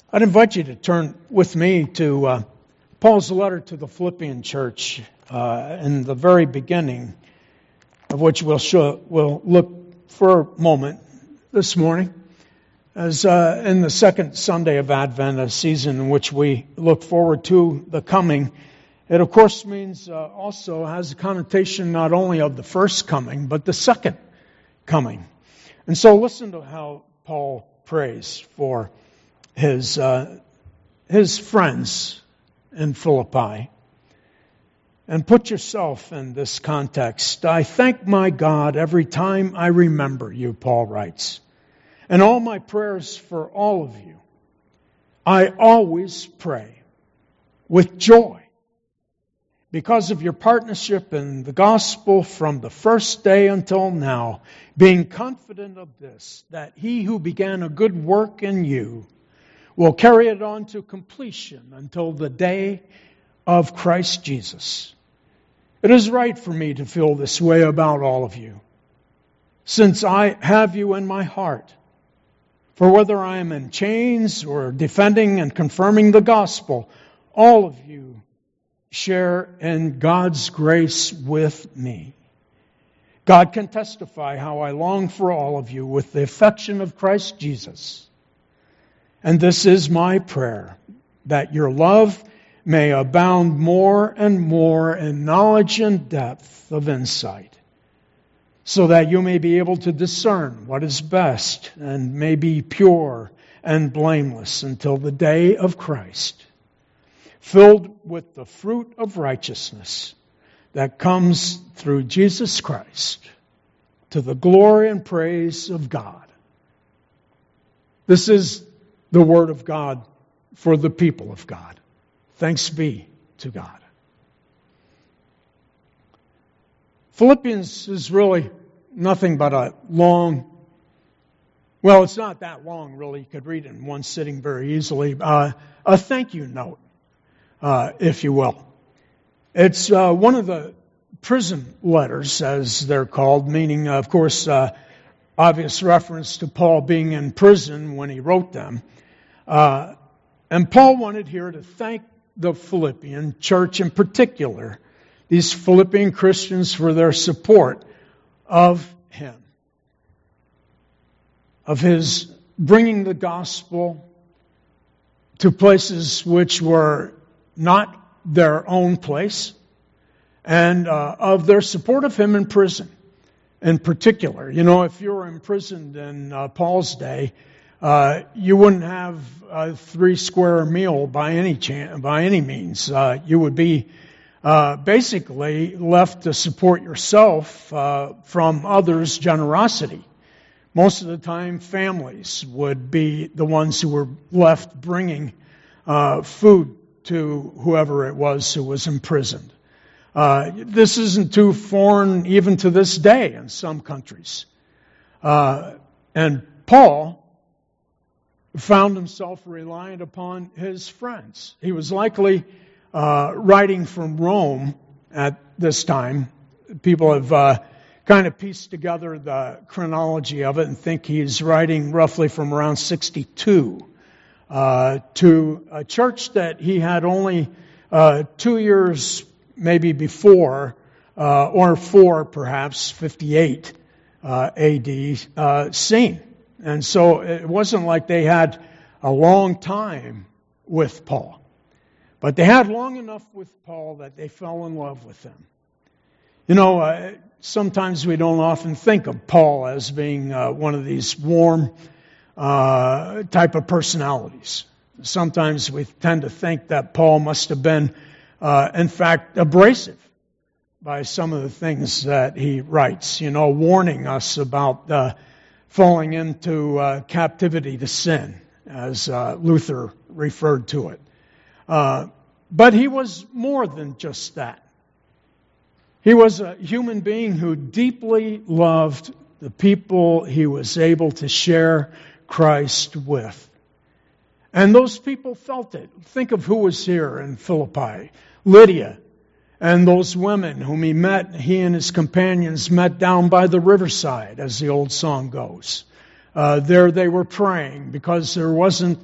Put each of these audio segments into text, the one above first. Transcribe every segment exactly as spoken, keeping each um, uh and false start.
I'd invite you to turn with me to uh, Paul's letter to the Philippian church uh, in the very beginning, of which we'll, show, we'll look for a moment this morning, as uh, in the second Sunday of Advent, a season in which we look forward to the coming. It, of course, means uh, also has a connotation not only of the first coming, but the second coming. And so listen to how Paul prays for his uh, his friends in Philippi. And put yourself in this context. I thank my God every time I remember you, Paul writes. And all my prayers for all of you, I always pray with joy because of your partnership in the gospel from the first day until now, being confident of this, that he who began a good work in you will carry it on to completion until the day of Christ Jesus. It is right for me to feel this way about all of you, since I have you in my heart. For whether I am in chains or defending and confirming the gospel, all of you share in God's grace with me. God can testify how I long for all of you with the affection of Christ Jesus. And this is my prayer, that your love may abound more and more in knowledge and depth of insight, so that you may be able to discern what is best and may be pure and blameless until the day of Christ, filled with the fruit of righteousness that comes through Jesus Christ, to the glory and praise of God. This is the Word of God for the people of God. Thanks be to God. Philippians is really nothing but a long, well, it's not that long, really. You could read it in one sitting very easily. Uh, a thank you note, uh, if you will. It's uh, one of the prison letters, as they're called, meaning, of course, uh, obvious reference to Paul being in prison when he wrote them. Uh, and Paul wanted here to thank the Philippian church in particular, these Philippian Christians, for their support of him, of his bringing the gospel to places which were not their own place, and uh, of their support of him in prison in particular. You know, if you were imprisoned in uh, Paul's day, uh, you wouldn't have a three-square meal by any chance, by any means. Uh, you would be uh, basically left to support yourself uh, from others' generosity. Most of the time, families would be the ones who were left bringing uh, food to whoever it was who was imprisoned. Uh, this isn't too foreign even to this day in some countries. Uh, and Paul found himself reliant upon his friends. He was likely uh, writing from Rome at this time. People have uh, kind of pieced together the chronology of it and think he's writing roughly from around sixty-two uh, to a church that he had only uh, two years maybe before, uh, or four perhaps, fifty-eight uh, A D, uh, seen. And so it wasn't like they had a long time with Paul. But they had long enough with Paul that they fell in love with him. You know, uh, sometimes we don't often think of Paul as being uh, one of these warm uh, type of personalities. Sometimes we tend to think that Paul must have been, uh, in fact, abrasive by some of the things that he writes, you know, warning us about uh, falling into uh, captivity to sin, as uh, Luther referred to it. Uh, but he was more than just that. He was a human being who deeply loved the people he was able to share Christ with. And those people felt it. Think of who was here in Philippi. Lydia and those women whom he met, he and his companions met down by the riverside, as the old song goes. Uh, there they were praying because there wasn't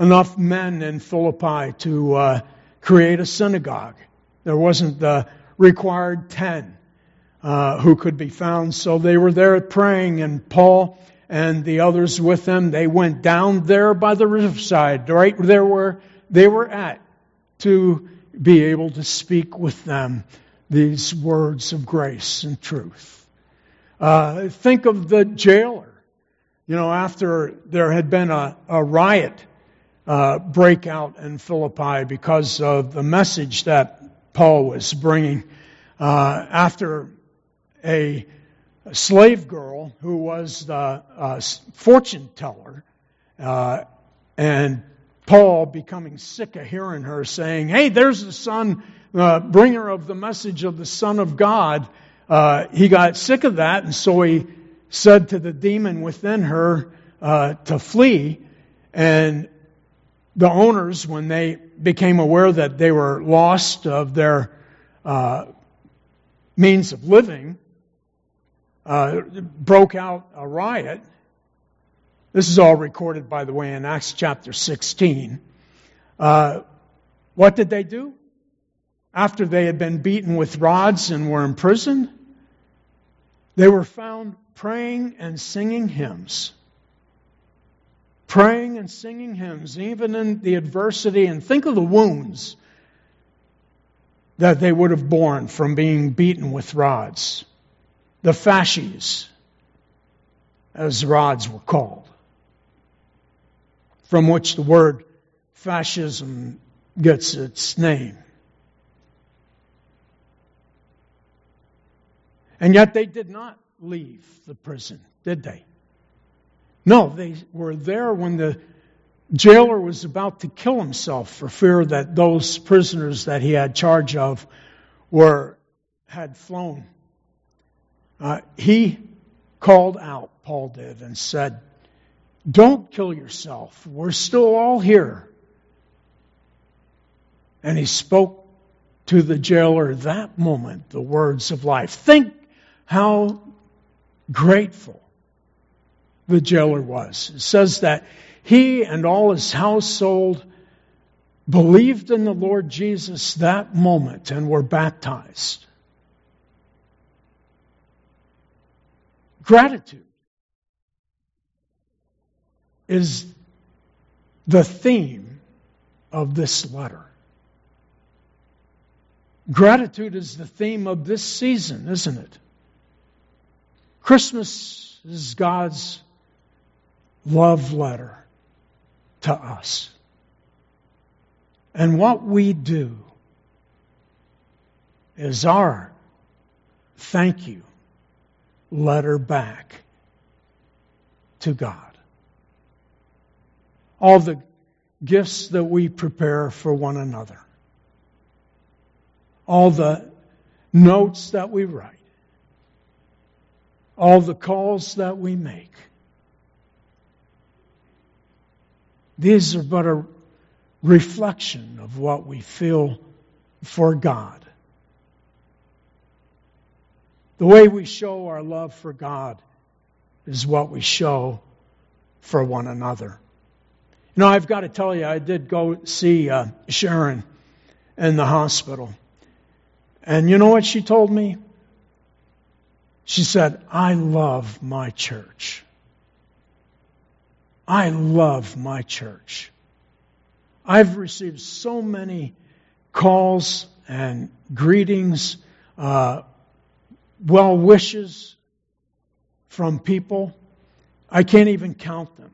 enough men in Philippi to uh, create a synagogue. There wasn't the required ten uh, who could be found, so they were there praying, and Paul and the others with them, they went down there by the riverside, right there where they were at, to be able to speak with them these words of grace and truth. Uh, think of the jailer. You know, after there had been a, a riot uh, breakout in Philippi because of the message that Paul was bringing, uh, after a A slave girl who was the uh, fortune teller, uh, and Paul becoming sick of hearing her saying, "Hey, there's the son, uh, bringer of the message of the Son of God." Uh, he got sick of that, and so he said to the demon within her uh, to flee. And the owners, when they became aware that they were lost of their uh, means of living, Uh, broke out a riot. This is all recorded, by the way, in Acts chapter sixteen. Uh, what did they do? After they had been beaten with rods and were imprisoned, they were found praying and singing hymns. Praying and singing hymns, even in the adversity. And think of the wounds that they would have borne from being beaten with rods. The fasces, as rods were called, from which the word fascism gets its name. And yet they did not leave the prison, did they? No, they were there when the jailer was about to kill himself for fear that those prisoners that he had charge of were had flown. Uh, he called out, Paul did, and said, "Don't kill yourself. We're still all here." And he spoke to the jailer that moment the words of life. Think how grateful the jailer was. It says that he and all his household believed in the Lord Jesus that moment and were baptized. Gratitude is the theme of this letter. Gratitude is the theme of this season, isn't it? Christmas is God's love letter to us. And what we do is our thank you letter back to God. All the gifts that we prepare for one another. All the notes that we write. All the calls that we make. These are but a reflection of what we feel for God. The way we show our love for God is what we show for one another. You know, I've got to tell you, I did go see uh, Sharon in the hospital. And you know what she told me? She said, "I love my church. I love my church. I've received so many calls and greetings, uh, well wishes from people. I can't even count them."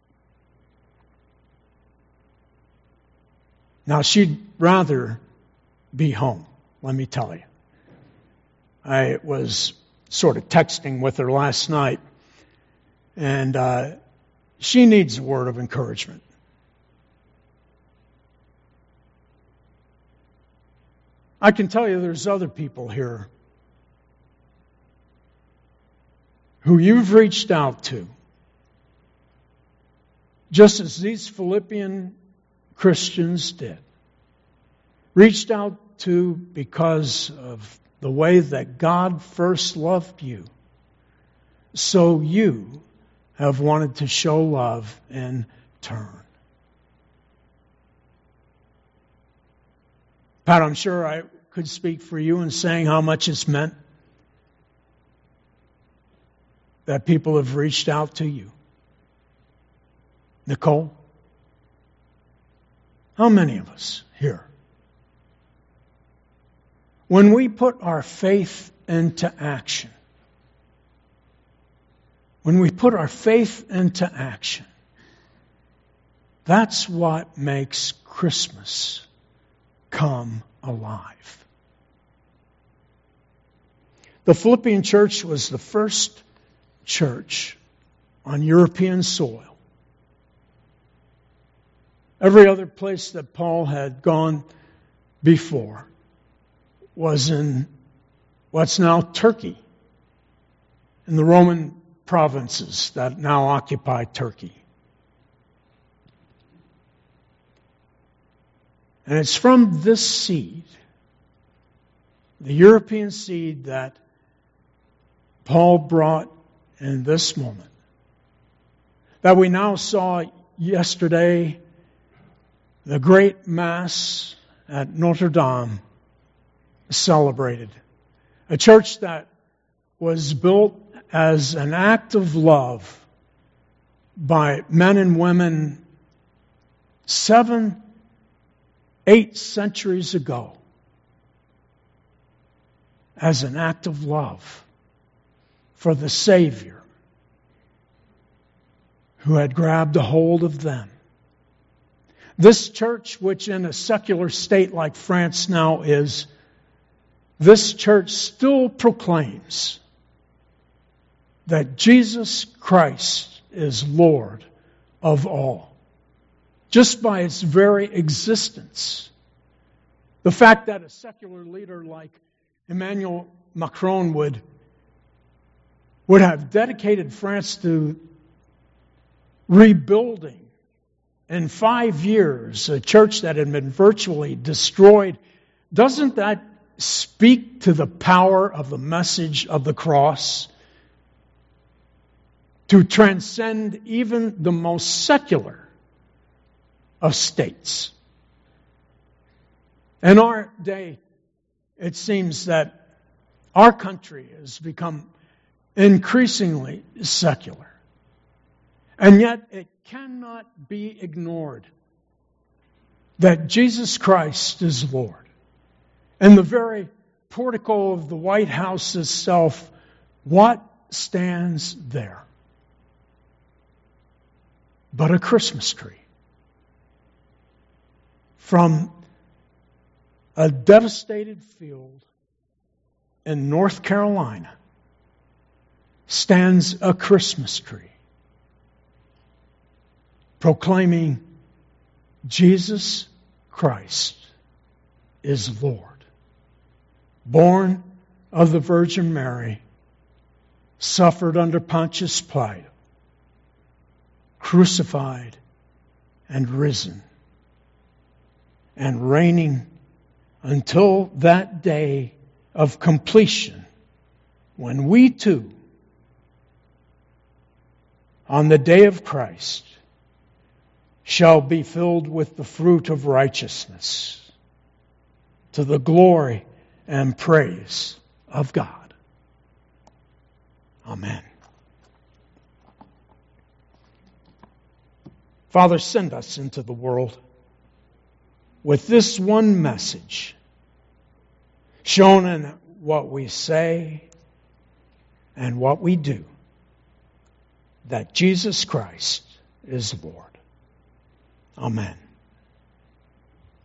Now, she'd rather be home, let me tell you. I was sort of texting with her last night, and uh, she needs a word of encouragement. I can tell you there's other people here who you've reached out to, just as these Philippian Christians did. Reached out to because of the way that God first loved you. So you have wanted to show love in turn. Pat, I'm sure I could speak for you in saying how much it's meant that people have reached out to you. Nicole, how many of us here, when we put our faith into action, when we put our faith into action, that's what makes Christmas come alive. The Philippian church was the first church on European soil. Every other place that Paul had gone before was in what's now Turkey, in the Roman provinces that now occupy Turkey. And it's from this seed, the European seed, that Paul brought in this moment, that we now saw yesterday the great Mass at Notre Dame celebrated. A church that was built as an act of love by men and women seven, eight centuries ago, as an act of love for the Savior who had grabbed a hold of them. This church, which in a secular state like France now is, this church still proclaims that Jesus Christ is Lord of all. Just by its very existence. The fact that a secular leader like Emmanuel Macron would, would have dedicated France to rebuilding in five years a church that had been virtually destroyed, doesn't that speak to the power of the message of the cross to transcend even the most secular of states? In our day, it seems that our country has become increasingly secular. And yet it cannot be ignored that Jesus Christ is Lord. In the very portico of the White House itself, what stands there but a Christmas tree? From a devastated field in North Carolina stands a Christmas tree, proclaiming Jesus Christ is Lord. Born of the Virgin Mary, suffered under Pontius Pilate, crucified and risen, and reigning until that day of completion, when we too, on the day of Christ, shall be filled with the fruit of righteousness, to the glory and praise of God. Amen. Father, send us into the world with this one message, shown in what we say and what we do, that Jesus Christ is Lord. Amen.